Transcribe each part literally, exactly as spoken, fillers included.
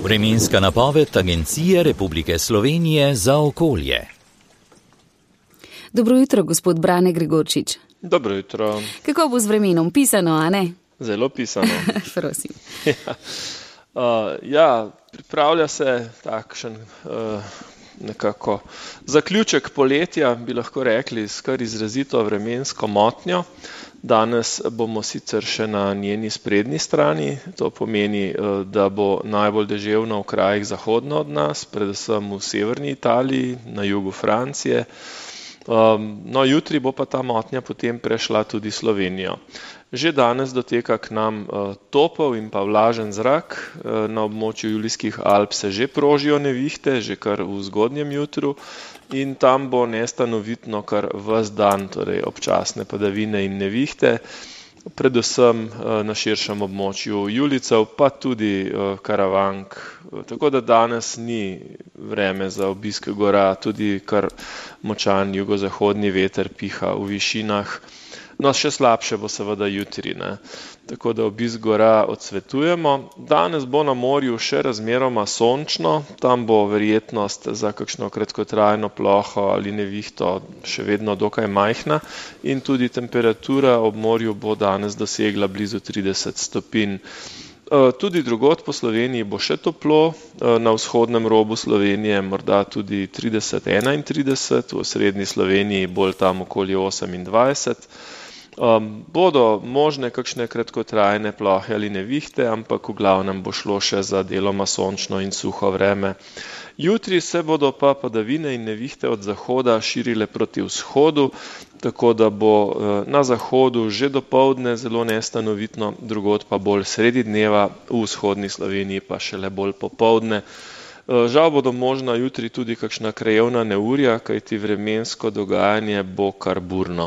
Vremenska napoved Agencije Republike Slovenije za okolje. Dobro jutro, gospod Brane Gregorčič. Dobro jutro. Kako bo z vremenom? Pisano, a ne? Zelo pisano. Prosim. ja. Uh, ja, pripravlja se takšen uh, nekako zaključek poletja, bi lahko rekli, s kar izrazito vremensko motnjo. Danes bomo sicer še na njeni sprednji strani, to pomeni, da bo najbolj deževno v krajih zahodno od nas, predvsem v severni Italiji, na jugu Francije. No, jutri bo pa ta motnja potem prešla tudi Slovenijo. Že danes doteka k nam topel in pa vlažen zrak, na območju Julijskih Alp se že prožijo nevihte, že kar v zgodnjem jutru, in tam bo nestanovitno kar ves dan, torej občasne padavine in nevihte, predvsem na širšem območju Julijcev, pa tudi Karavank. Tako da danes ni vreme za obisk gora, tudi kar močan jugozahodni veter piha v višinah. No, še slabše bo seveda jutri, ne. Tako da obisk gora odsvetujemo. Danes bo na morju še razmeroma sončno, tam bo verjetnost za kakšno kratkotrajno ploho ali nevihto še vedno dokaj majhna in tudi temperatura ob morju bo danes dosegla blizu trideset stopinj. Tudi drugod po Sloveniji bo še toplo, na vzhodnem robu Slovenije morda tudi trideset, enaintrideset, v srednji Sloveniji bolj tam okoli osemindvajset. Um, bodo možne kakšne kratkotrajne plohe ali nevihte, ampak v glavnem bo šlo še za deloma sončno in suho vreme. Jutri se bodo pa padavine in nevihte od zahoda širile proti vzhodu, tako da bo na zahodu že dopoldne zelo nestanovitno, drugod pa bolj sredi dneva, v vzhodni Sloveniji pa šele bolj popoldne. Žal bodo možna jutri tudi kakšna krajevna neurja, kajti vremensko dogajanje bo kar burno.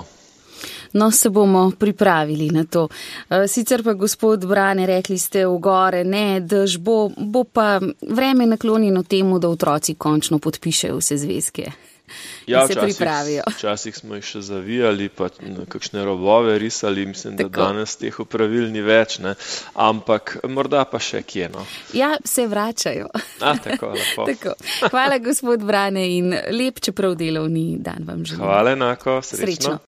No, se bomo pripravili na to. Sicer pa, gospod Brane, rekli ste v gore, ne, dež bo, bo pa vreme naklonjeno temu, da otroci končno podpišejo vse zvezke. Ja, se pripravijo. Včasih smo jih še zavijali, pa kakšne robove risali, mislim, da tako. Danes teh opravil ni več, ne, ampak morda pa še kje, no. Ja, se vračajo. A, tako, lepo. Tako. Hvala, gospod Brane, in lep, čeprav delovni dan vam želim. Hvala enako, srečno. Srečno.